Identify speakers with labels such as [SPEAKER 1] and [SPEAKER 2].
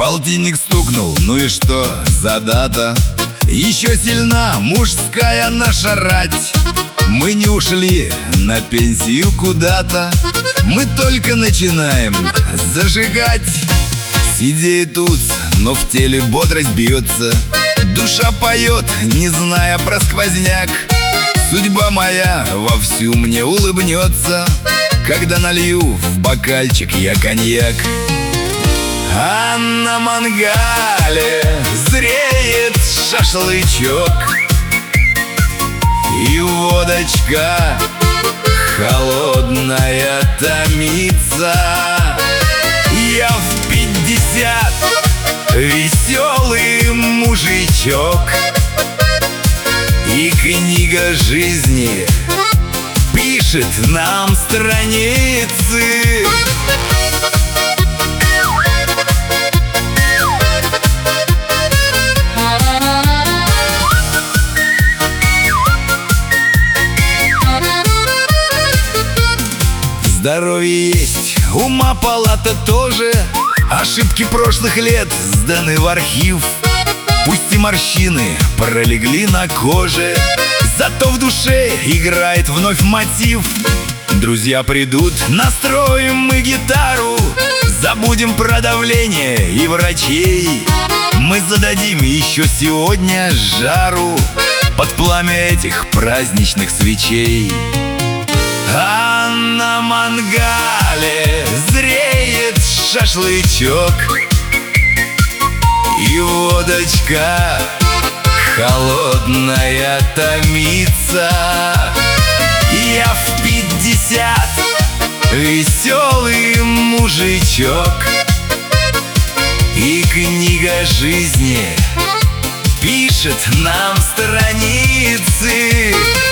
[SPEAKER 1] Полтинник стукнул, ну и что за дата? Еще сильна мужская наша рать. Мы не ушли на пенсию куда-то, мы только начинаем зажигать. Сидея тут, но в теле бодрость бьется, душа поет, не зная про сквозняк. Судьба моя вовсю мне улыбнется, когда налью в бокальчик я коньяк. А на мангале зреет шашлычок, и водочка холодная томится. Я в 50 веселый мужичок, и книга жизни пишет нам страницы. Здоровье есть, ума палата тоже, ошибки прошлых лет сданы в архив. Пусть и морщины пролегли на коже, зато в душе играет вновь мотив. Друзья придут, настроим мы гитару, забудем про давление и врачей. Мы зададим еще сегодня жару под пламя этих праздничных свечей. А на мангале зреет шашлычок, и водочка холодная томится. Я в 50 веселый мужичок, и книга жизни пишет нам страницы.